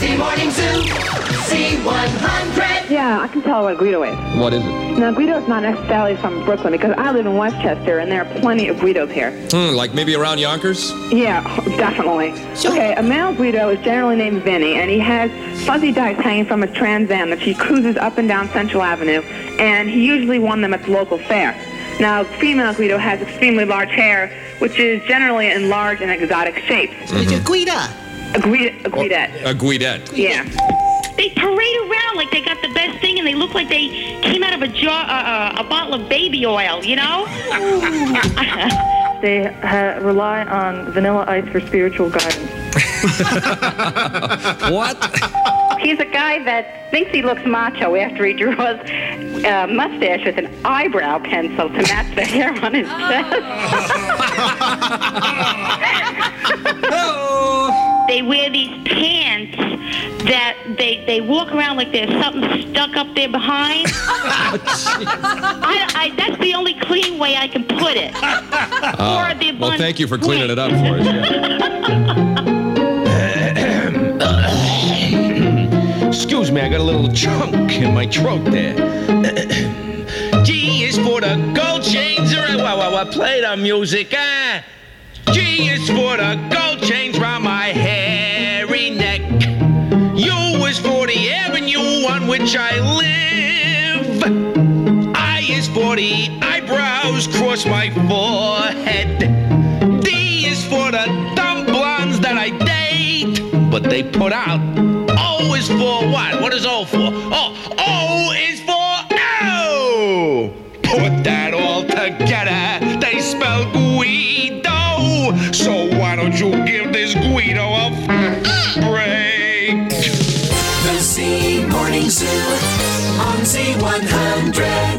Muncie Morning Zoo, Z100. Yeah, I can tell what Guido is. What is it? Now, Guido's not necessarily from Brooklyn because I live in Westchester and there are plenty of Guidos here. Like maybe around Yonkers? Yeah, definitely. Okay, a male Guido is generally named Vinny, and he has fuzzy dice hanging from his Trans Am that he cruises up and down Central Avenue, and he usually won them at the local fair. Now, female Guido has extremely large hair, which is generally in large and exotic shapes. It's a Guida. A Guidette. A Guidette. Yeah. They parade around like they got the best thing, and they look like they came out of a bottle of baby oil, you know? They rely on Vanilla Ice for spiritual guidance. What? He's a guy that thinks he looks macho after he draws a mustache with an eyebrow pencil to match the hair on his chest. They wear these pants that they walk around like there's something stuck up there behind. That's the only clean way I can put it. Well, thank you for cleaning it up for us. Excuse me, I got a little chunk in my throat there. G is for the gold chains. Wow, play the music, eh? G is for the gold chains round my hairy neck. U is for the avenue on which I live. I is for the eyebrows cross my forehead. D is for the dumb blondes that I date, but they put out. O is for what? What is O for? Oh, O is for O! Put that all together, they spell Guido. So why don't you give this Guido a break? The Z Morning Zoo on Z100.